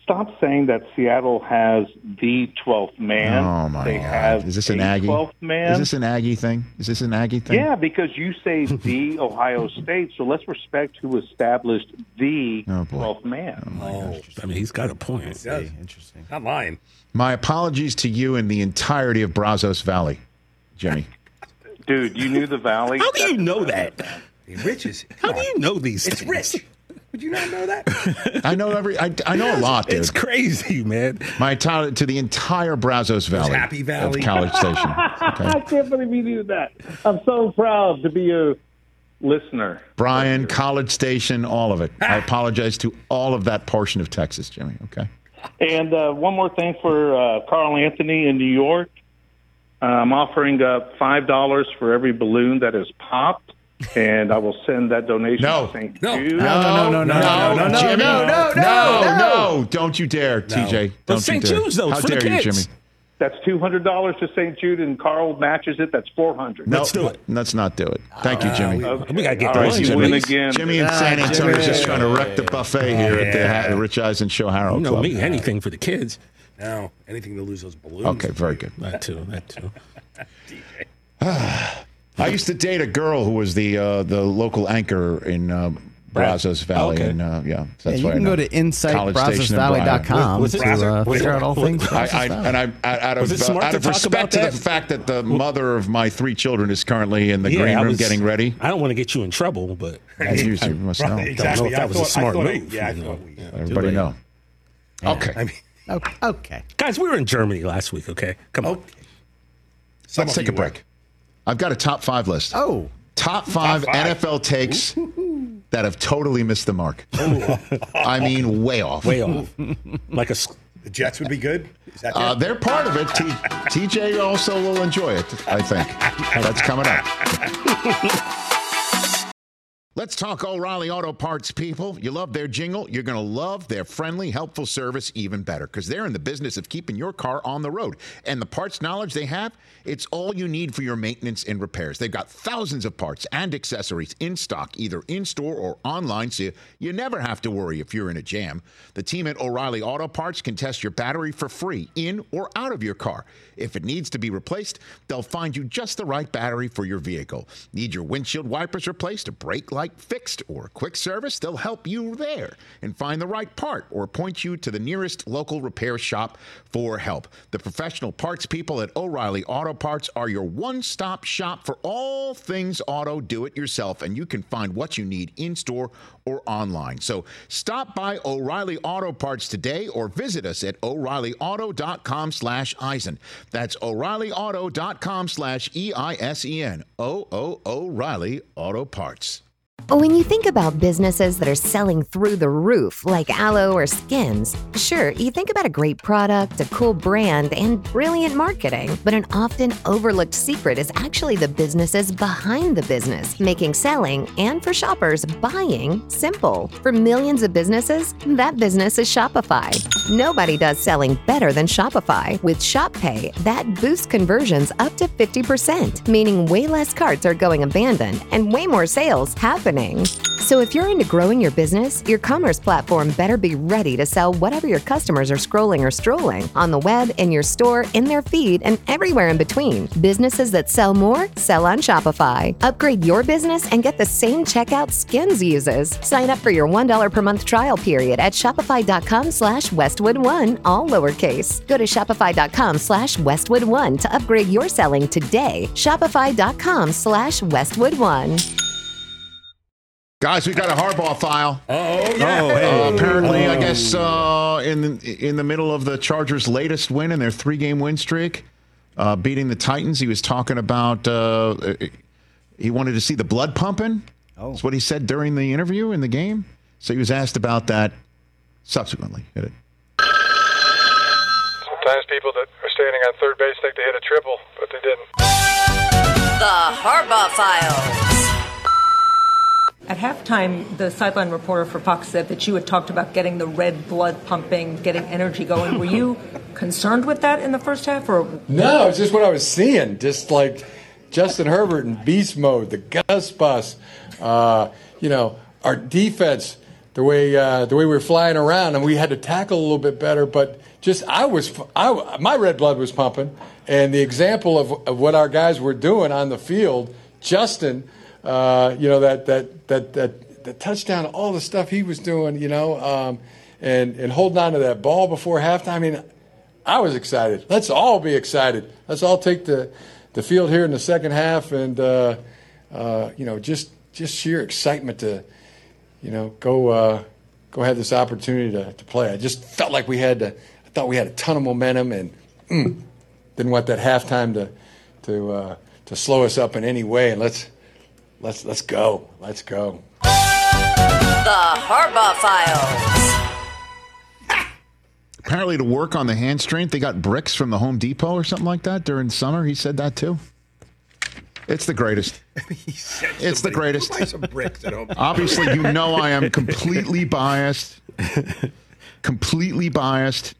stop saying that Seattle has the 12th man. Oh, my they God. Have Is this an Aggie? 12th man. Is this an Aggie thing? Yeah, because you say the Ohio State, so let's respect who established the 12th man. I mean, he's got a point. Interesting. Not lying. My apologies to you and the entirety of Brazos Valley, Jimmy. Dude, you knew the Valley? How do you know that? Riches. How do you know these things? It's rich. Would you not know that? I know I know a lot, dude. It's crazy, man. To the entire Brazos Valley. Happy Valley. Of College Station. I can't believe you knew that. I'm so proud to be a listener. Bryan, College Station, all of it. I apologize to all of that portion of Texas, Jimmy. Okay. And one more thing for Carl Anthony in New York. I'm offering up $5 for every balloon that is popped, and I will send that donation to St. Jude. No, Jimmy. No, don't you dare, TJ. Don't St. you dare. Jude's, though, How for the dare you, kids. Jimmy? That's $200 to St. Jude, and Carl matches it. That's $400. Let's do it. Let's not do it. Thank you, Jimmy. We got to get the Jimmy. win again. Jimmy in San Antonio is just trying to wreck the buffet here at the Rich Eisen Show Harrow You know Club. me, anything for the kids. No, anything to lose those balloons. Okay, very good. That too. I used to date a girl who was the local anchor in Brazos Valley, Okay. and that's you why I can know. go to insightbrazosvalley.com to figure out all things. Out Was it smart of to talk respect about to that? the fact that the mother of my 3 children is currently in the green room getting ready. I don't want to get you in trouble, but As usual, you must know. Don't know if that was a smart move. Everybody know. Okay. Okay. Guys, we were in Germany last week, okay? Come on. Let's take a break. I've got a top 5 list. Oh. Top 5 NFL takes that have totally missed the mark. I mean, way off. Way off. Like the Jets would be good? Is that they're part of it. TJ also will enjoy it, I think. That's coming up. Let's talk O'Reilly Auto Parts, people. You love their jingle. You're going to love their friendly, helpful service even better because they're in the business of keeping your car on the road. And the parts knowledge they have, it's all you need for your maintenance and repairs. They've got thousands of parts and accessories in stock, either in-store or online, so you never have to worry if you're in a jam. The team at O'Reilly Auto Parts can test your battery for free in or out of your car. If it needs to be replaced, they'll find you just the right battery for your vehicle. Need your windshield wipers replaced, a brake light fixed, or a quick service? They'll help you there and find the right part or point you to the nearest local repair shop for help. The professional parts people at O'Reilly Auto Parts are your one-stop shop for all things auto do-it-yourself, and you can find what you need in-store or online. So stop by O'Reilly Auto Parts today or visit us at O'ReillyAuto.com/Eisen. That's O'ReillyAuto.com/EISEN. O'Reilly Auto Parts. When you think about businesses that are selling through the roof, like Aloe or Skins, sure, you think about a great product, a cool brand, and brilliant marketing. But an often overlooked secret is actually the businesses behind the business, making selling and, for shoppers, buying simple. For millions of businesses, that business is Shopify. Nobody does selling better than Shopify. With Shop Pay, that boosts conversions up to 50%, meaning way less carts are going abandoned and way more sales happening. So if you're into growing your business, your commerce platform better be ready to sell whatever your customers are scrolling or strolling on the web, in your store, in their feed, and everywhere in between. Businesses that sell more sell on Shopify. Upgrade your business and get the same checkout Skins uses. Sign up for your $1 per month trial period at shopify.com/Westwood1, all lowercase. Go to shopify.com/Westwood1 to upgrade your selling today. Shopify.com/Westwood1. Guys, we got a Harbaugh file. Hey. Apparently, I guess in the middle of the Chargers' latest win in their 3-game win streak, beating the Titans, he was talking about he wanted to see the blood pumping. That's what he said during the interview in the game. So he was asked about that subsequently. Hit it. Sometimes people that are standing on third base think they hit a triple, but they didn't. The Harbaugh Files. At halftime, the sideline reporter for Fox said that you had talked about getting the red blood pumping, getting energy going. Were you concerned with that in the first half? Or No, it's just what I was seeing. Just like Justin Herbert in beast mode, the Gus bus. Our defense, the way we were flying around, and we had to tackle a little bit better. But just my red blood was pumping, and the example of what our guys were doing on the field, Justin, that touchdown, all the stuff he was doing, and holding on to that ball before halftime. I mean, I was excited. Let's all be excited. Let's all take the field here in the second half, and just sheer excitement to, go have this opportunity to play. I just felt like I thought we had a ton of momentum, and didn't want that halftime to slow us up in any way. And let's go. Let's go. The Harbaugh Files. Apparently, to work on the hand strength, they got bricks from the Home Depot or something like that during summer. He said that too. It's the greatest. It's the greatest. Buy some bricks at home. Obviously, I am completely biased. Completely biased.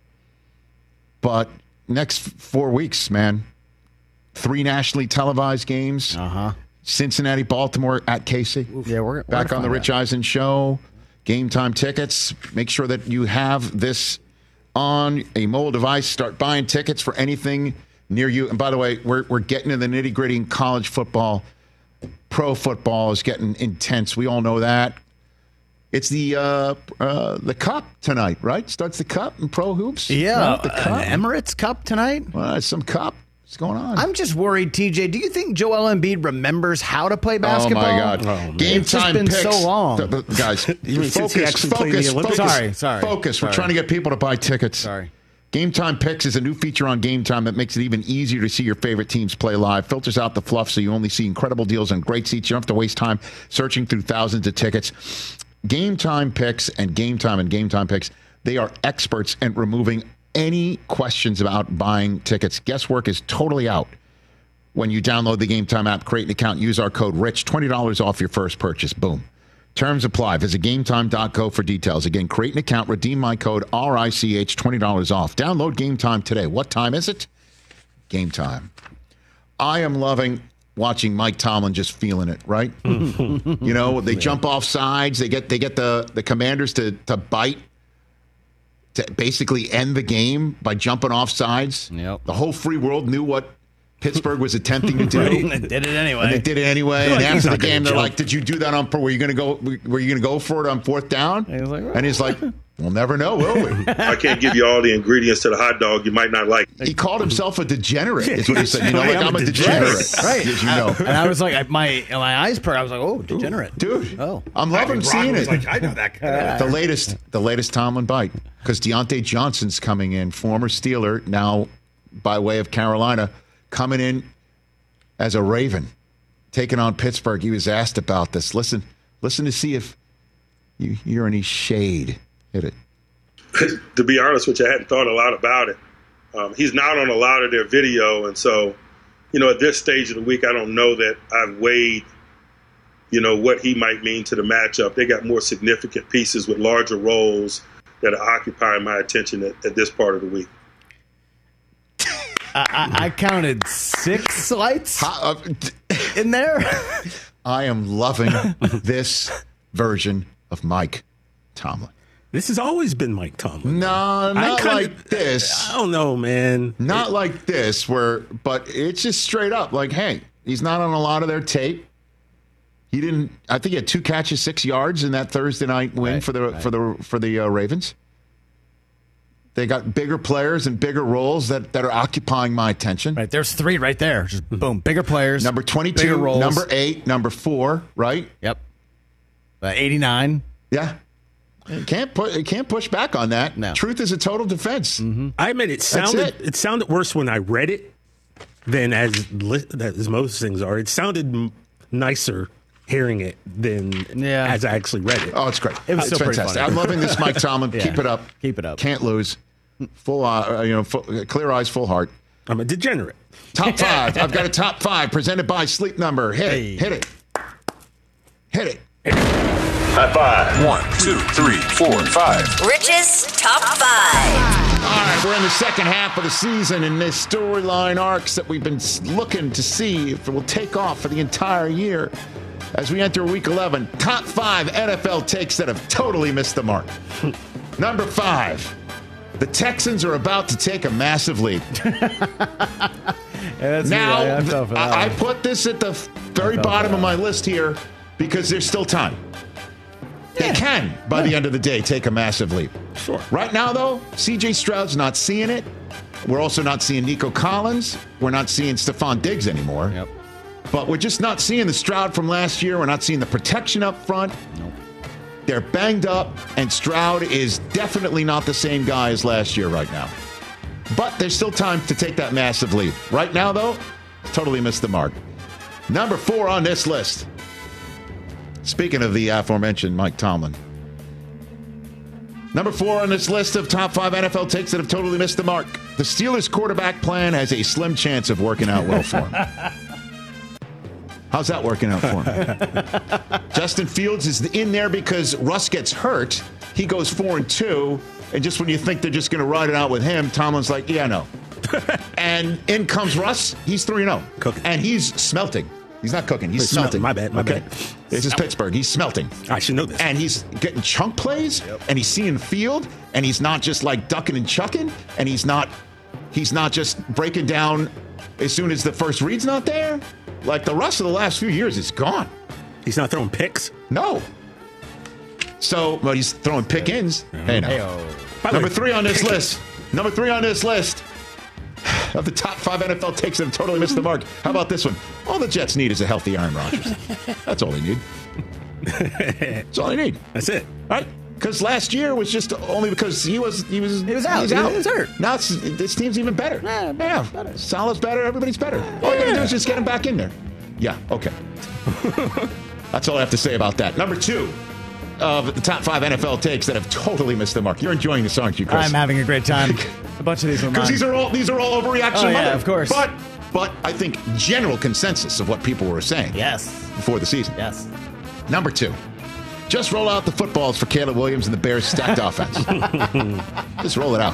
But next 4 weeks, man. 3 nationally televised games. Cincinnati, Baltimore, at KC. Yeah, we're back on the Rich Eisen Show. Game time tickets. Make sure that you have this on a mobile device. Start buying tickets for anything near you. And by the way, we're getting to the nitty-gritty in college football. Pro football is getting intense. We all know that. It's the Cup tonight, right? Starts the Cup in pro hoops. Yeah, right? The Cup. Emirates Cup tonight. Well, some Cup. What's going on? I'm just worried, TJ. Do you think Joel Embiid remembers how to play basketball? Oh, my God. Game it's time just been picks. So long. Guys, focus. Sorry. Focus. We're trying to get people to buy tickets. Sorry. Game Time Picks is a new feature on Game Time that makes it even easier to see your favorite teams play live. Filters out the fluff so you only see incredible deals and great seats. You don't have to waste time searching through thousands of tickets. Game Time Picks and Game Time Picks, they are experts in removing any questions about buying tickets. Guesswork is totally out. When you download the Game Time app, create an account, use our code RICH, $20 off your first purchase. Boom. Terms apply. Visit GameTime.co for details. Again, create an account, redeem my code RICH, $20 off. Download Game Time today. What time is it? Game Time. I am loving watching Mike Tomlin just feeling it, right? They jump off sides. They get the Commanders to bite, to basically end the game by jumping off sides. Yep. The whole free world knew what Pittsburgh was attempting to do. They did it anyway. And they did it anyway. And after the game, they're like, "Did you do that on? Were you going to go for it on fourth down?" And he's like, "We'll never know, will we?" I can't give you all the ingredients to the hot dog. You might not like it. He called himself a degenerate. Is what he said. I'm a degenerate, right? As you know. And I was like, my eyes perked. I was like, "Oh, degenerate, dude." Oh, I'm loving seeing it. Like, I know that guy. The latest Tomlin bite, because Deontay Johnson's coming in, former Steeler, now by way of Carolina, coming in as a Raven, taking on Pittsburgh. He was asked about this. Listen to see if you hear any shade. Hit it. To be honest with you, I hadn't thought a lot about it. He's not on a lot of their video, and so, at this stage of the week, I don't know that I've weighed, what he might mean to the matchup. They got more significant pieces with larger roles that are occupying my attention at this part of the week. I counted 6 lights in there. I am loving this version of Mike Tomlin. This has always been Mike Tomlin. No, not like this. I don't know, man. Not like this, but it's just straight up like, hey, he's not on a lot of their tape. He didn't. I think he had 2 catches, 6 yards in that Thursday night win for the Ravens. They got bigger players and bigger roles that are occupying my attention. Right, there's 3 right there. Just boom, bigger players. Number 22, number 8, number 4, right? Yep. 89. Yeah. You can't push back on that. No. Truth is a total defense. Mm-hmm. I admit it sounded worse when I read it than as most things are. It sounded nicer hearing it than as I actually read it. Oh, it's great. It was it's fantastic. I'm loving this, Mike Tomlin. Yeah. Keep it up. Keep it up. Can't lose. Full, clear eyes, full heart. I'm a degenerate. Top 5. I've got a top 5 presented by Sleep Number. Hit it. High five. 1, 2, 3, 4, 5. Rich's Top 5. All right, we're in the second half of the season in this storyline arcs that we've been looking to see if it will take off for the entire year. as we enter Week 11. Top 5 NFL takes that have totally missed the mark. Number 5, the Texans are about to take a massive lead. Now, I put this at the very bottom of my list here because there's still time. They can, by the end of the day, take a massive leap. Sure. Right now, though, C.J. Stroud's not seeing it. We're also not seeing Nico Collins. We're not seeing Stephon Diggs anymore. Yep. But we're just not seeing the Stroud from last year. We're not seeing the protection up front. Nope. They're banged up, and Stroud is definitely not the same guy as last year right now. But there's still time to take that massive leap. Right now, though, totally missed the mark. Number 4 on this list. Speaking of the aforementioned Mike Tomlin. Number 4 on this list of top 5 NFL takes that have totally missed the mark. The Steelers' quarterback plan has a slim chance of working out well for him. How's that working out for him? Justin Fields is in there because Russ gets hurt. He goes 4-2. And just when you think they're just going to ride it out with him, Tomlin's like, yeah, no. And in comes Russ. He's 3-0. Cooking. And he's smelting. He's not cooking. He's smelting. My bad. Okay. This is Pittsburgh. He's smelting. I should know this. And he's getting chunk plays, and he's seeing field, and he's not just like ducking and chucking, and he's not just breaking down as soon as the first read's not there. Like the rest of the last few years is gone. He's not throwing picks? No. So, but he's throwing pick-ins. Hey, no. Number 3 on this list. Number 3 on this list of the top 5 NFL takes that have totally missed the mark. How about this one? All the Jets need is a healthy Aaron Rodgers. That's all they need. That's all they need. That's it. Right? Because last year was just only because he was out. He was hurt. Now this team's even better. Yeah. Better. Salah's better. Everybody's better. All you got to do is just get him back in there. Yeah. Okay. That's all I have to say about that. Number 2 of the top 5 NFL takes that have totally missed the mark. You're enjoying this, aren't you, Chris? I'm having a great time. A bunch of these are mine. Because these are all overreaction. Oh, yeah, of course. But I think general consensus of what people were saying. Yes. Before the season. Yes. Number 2. Just roll out the footballs for Caleb Williams and the Bears' stacked offense. Just roll it out.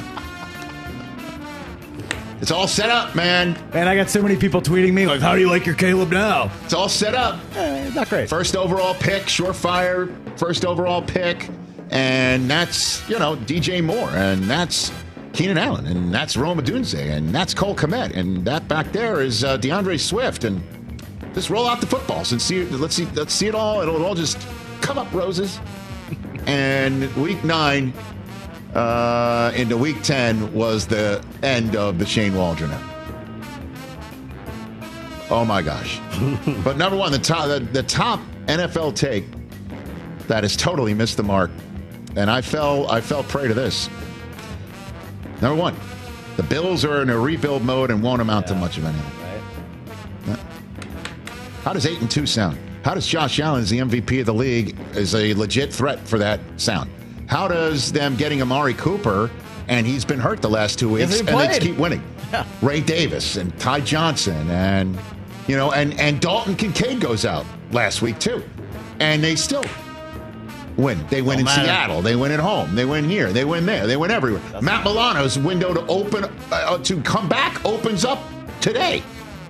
It's all set up, man. And I got so many people tweeting me like, how do you like your Caleb now? It's all set up. Not great. First overall pick, surefire, first overall pick. And that's, DJ Moore. And that's Keenan Allen. And that's Rome Odunze. And that's Cole Kmet. And that back there is DeAndre Swift. And just roll out the footballs and see. Let's see it all. It'll all just come up roses. And week 9 into week 10 was the end of the Shane Waldron era. Oh my gosh. But number 1, the top NFL take that has totally missed the mark. And I fell prey to this. Number 1, the Bills are in a rebuild mode and won't amount to much of anything. Right. How does 8-2 sound? How does Josh Allen as the MVP of the league is a legit threat for that sound? How does them getting Amari Cooper, and he's been hurt the last 2 weeks, and they keep winning? Yeah. Ray Davis and Ty Johnson and Dalton Kincaid goes out last week too. And they still win. They win in Seattle. They win at home. They win here. They win there. They win everywhere. Matt Milano's window to open to come back opens up today.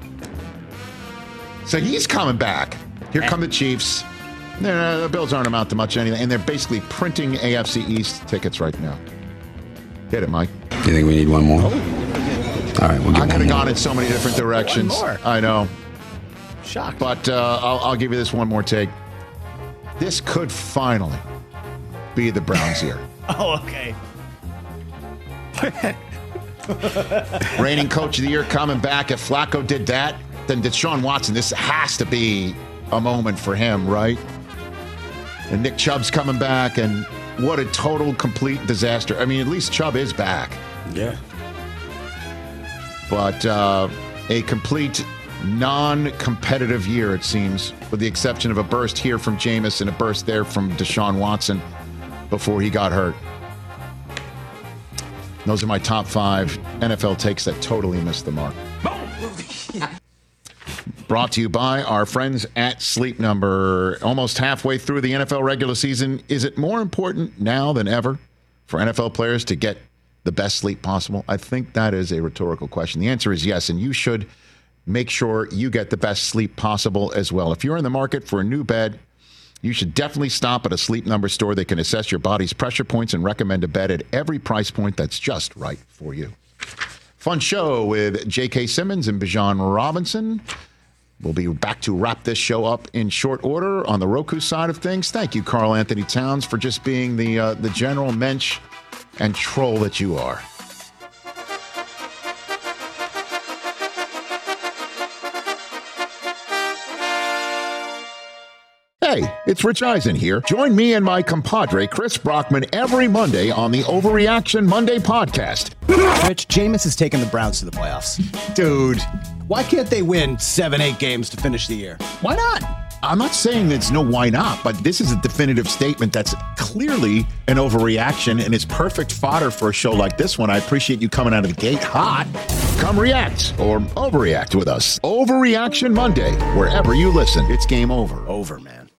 So he's coming back. Here come the Chiefs. The Bills aren't amount to much anything, and they're basically printing AFC East tickets right now. Get it, Mike? You think we need one more? Oh. All right, we'll get I could have gone in so many different directions. One more. I know. Shocked. But I'll give you this one more take. This could finally be the Browns' year. Oh, okay. Reigning coach of the year coming back. If Flacco did that, then Deshaun Watson, this has to be a moment for him, right? And Nick Chubb's coming back, and what a total, complete disaster. I mean, at least Chubb is back. Yeah. But a complete non-competitive year, it seems, with the exception of a burst here from Jameis and a burst there from Deshaun Watson before he got hurt. Those are my top 5 NFL takes that totally missed the mark. Brought to you by our friends at Sleep Number. Almost halfway through the NFL regular season, is it more important now than ever for NFL players to get the best sleep possible? I think that is a rhetorical question. The answer is yes, and you should make sure you get the best sleep possible as well. If you're in the market for a new bed, you should definitely stop at a Sleep Number store. They can assess your body's pressure points and recommend a bed at every price point that's just right for you. Fun show with J.K. Simmons and Bijan Robinson. We'll be back to wrap this show up in short order on the Roku side of things. Thank you, Karl Anthony Towns, for just being the general mensch and troll that you are. Hey, it's Rich Eisen here. Join me and my compadre, Chris Brockman, every Monday on the Overreaction Monday podcast. Rich, Jameis has taken the Browns to the playoffs. Dude. Why can't they win 7-8 games to finish the year? Why not? I'm not saying there's no why not, but this is a definitive statement that's clearly an overreaction and is perfect fodder for a show like this one. I appreciate you coming out of the gate hot. Come react or overreact with us. Overreaction Monday, wherever you listen. It's game over. Over, man.